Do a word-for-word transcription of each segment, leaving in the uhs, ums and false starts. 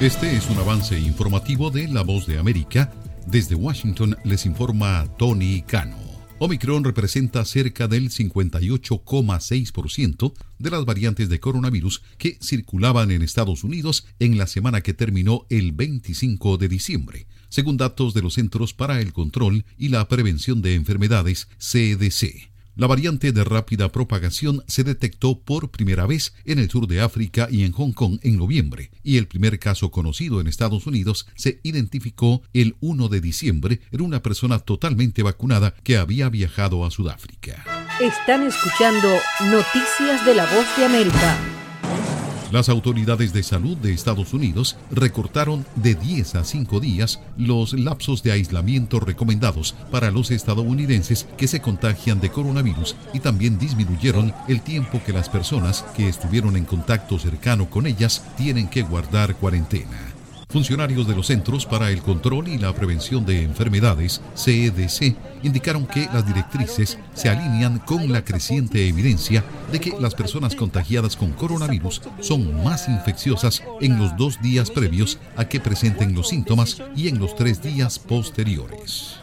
Este es un avance informativo de La Voz de América. Desde Washington les informa Tony Cano. Omicron representa cerca del cincuenta y ocho coma seis por ciento de las variantes de coronavirus que circulaban en Estados Unidos en la semana que terminó el veinticinco de diciembre, según datos de los Centros para el Control y la Prevención de Enfermedades, C D C. La variante de rápida propagación se detectó por primera vez en el sur de África y en Hong Kong en noviembre, y el primer caso conocido en Estados Unidos se identificó el primero de diciembre en una persona totalmente vacunada que había viajado a Sudáfrica. Están escuchando Noticias de La Voz de América. Las autoridades de salud de Estados Unidos recortaron de diez a cinco días los lapsos de aislamiento recomendados para los estadounidenses que se contagian de coronavirus y también disminuyeron el tiempo que las personas que estuvieron en contacto cercano con ellas tienen que guardar cuarentena. Funcionarios de los Centros para el Control y la Prevención de Enfermedades, C D C, indicaron que las directrices se alinean con la creciente evidencia de que las personas contagiadas con coronavirus son más infecciosas en los dos días previos a que presenten los síntomas y en los tres días posteriores.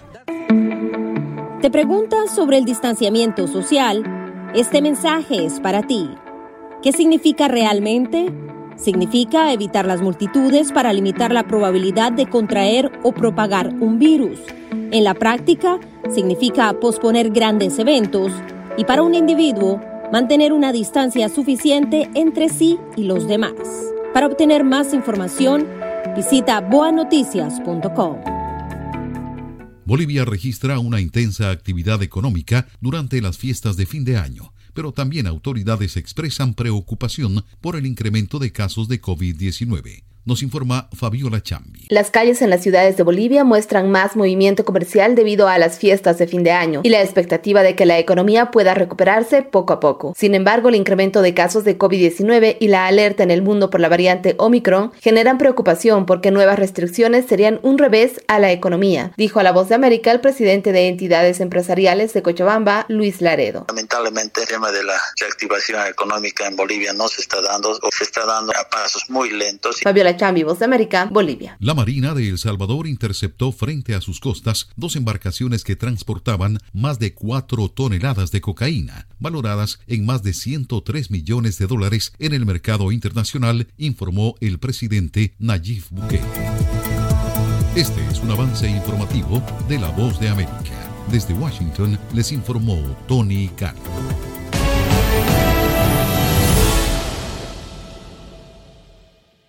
¿Te preguntas sobre el distanciamiento social? Este mensaje es para ti. ¿Qué significa realmente? Significa evitar las multitudes para limitar la probabilidad de contraer o propagar un virus. En la práctica, significa posponer grandes eventos y para un individuo, mantener una distancia suficiente entre sí y los demás. Para obtener más información, visita boa noticias punto com. Bolivia registra una intensa actividad económica durante las fiestas de fin de año, pero también autoridades expresan preocupación por el incremento de casos de COVID diecinueve. Nos informa Fabiola Chambi. Las calles en las ciudades de Bolivia muestran más movimiento comercial debido a las fiestas de fin de año y la expectativa de que la economía pueda recuperarse poco a poco. Sin embargo, el incremento de casos de COVID diecinueve y la alerta en el mundo por la variante Omicron generan preocupación porque nuevas restricciones serían un revés a la economía, dijo a La Voz de América el presidente de entidades empresariales de Cochabamba, Luis Laredo. Lamentablemente, el tema de la reactivación económica en Bolivia no se está dando o se está dando a pasos muy lentos. Fabiola Chambi, Voz de América, Bolivia. La Marina de El Salvador interceptó frente a sus costas dos embarcaciones que transportaban más de cuatro toneladas de cocaína, valoradas en más de ciento tres millones de dólares en el mercado internacional, informó el presidente Nayib Bukele. Este es un avance informativo de La Voz de América. Desde Washington les informó Tony Cano.